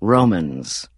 Romans.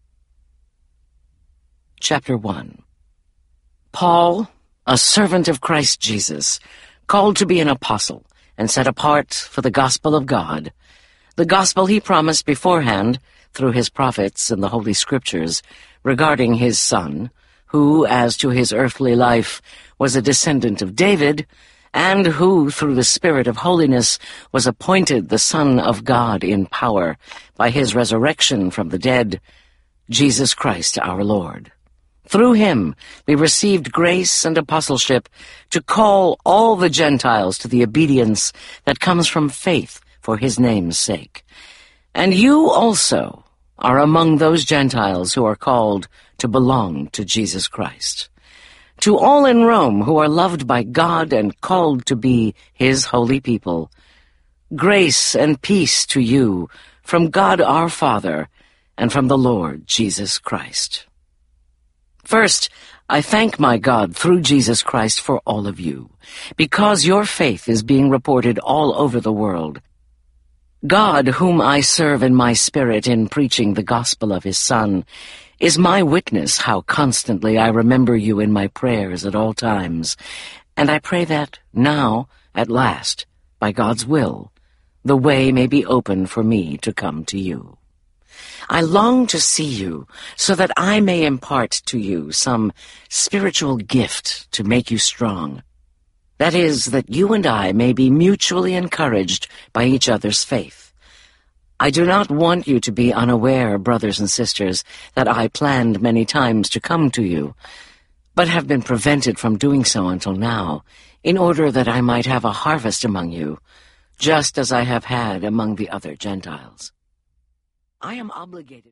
Chapter 1. Paul, a servant of Christ Jesus, called to be an apostle, and set apart for the gospel of God, the gospel he promised beforehand through his prophets in the Holy Scriptures regarding his Son, who, as to his earthly life, was a descendant of David, and who, through the Spirit of holiness, was appointed the Son of God in power by his resurrection from the dead, Jesus Christ our Lord. Through him we received grace and apostleship to call all the Gentiles to the obedience that comes from faith for his name's sake. And you also are among those Gentiles who are called to belong to Jesus Christ. To all in Rome who are loved by God and called to be his holy people, grace and peace to you from God our Father and from the Lord Jesus Christ. First, I thank my God through Jesus Christ for all of you, because your faith is being reported all over the world. God, whom I serve in my spirit in preaching the gospel of his Son, is my witness how constantly I remember you in my prayers at all times, and I pray that now, at last, by God's will, the way may be open for me to come to you. I long to see you so that I may impart to you some spiritual gift to make you strong. That is, that you and I may be mutually encouraged by each other's faith. I do not want you to be unaware, brothers and sisters, that I planned many times to come to you, but have been prevented from doing so until now, in order that I might have a harvest among you, just as I have had among the other Gentiles. I am obligated